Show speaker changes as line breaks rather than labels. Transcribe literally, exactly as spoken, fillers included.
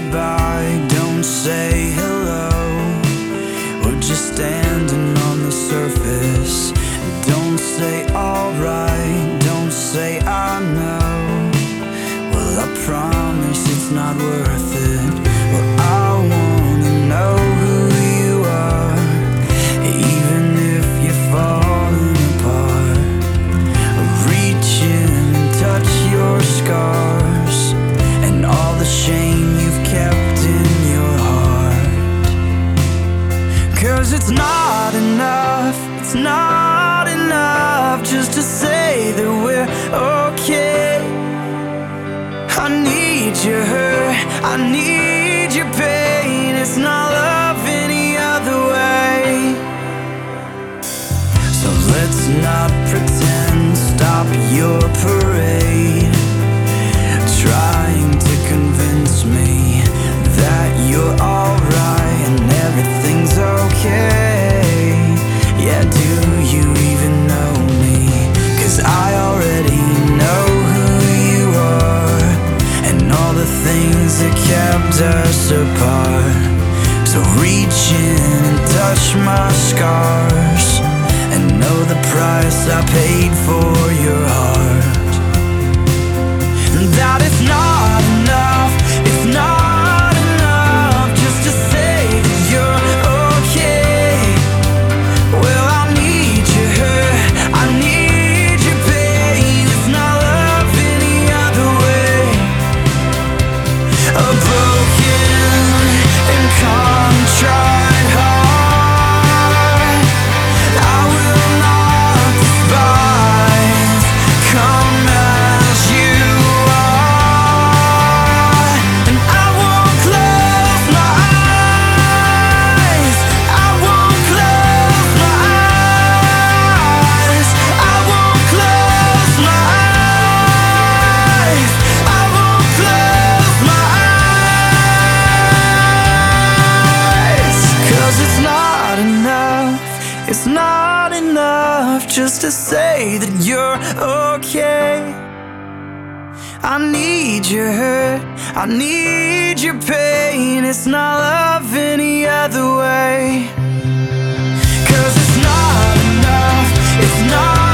goodbye, don't say hello. We're just standing on the surface. Don't say alright, don't say I know. Well, I promise it's not worth it. Well, I wanna know who you are, even if you're falling apart. Reach in and touch your scars and all the shame you've kept in your heart. 'Cause it's not enough, it's not enough just to say that we're okay. I need your hurt, I need your pain. It's not love any other way. So let's not pretend, stop your parade, trying to convince me that you're alright and everything's okay. Yeah, do you even know me? 'Cause I already know who you are and all the things that kept us apart. So reach in and touch my scars and know the price I paid for your heart. That it's not enough, it's not enough just to say that you're okay. Well, I need your hurt, I need your pain. It's not love any other way. A broken and contrite heart I will not despise. Come as you are, and I won't close my eyes. I won't close my eyes. I won't close my eyes. I won't close my eyes. 'Cause it's not enough, it's not enough just to say that you're okay. I need your hurt, I need your pain. It's not love any other way. 'Cause it's not enough, it's not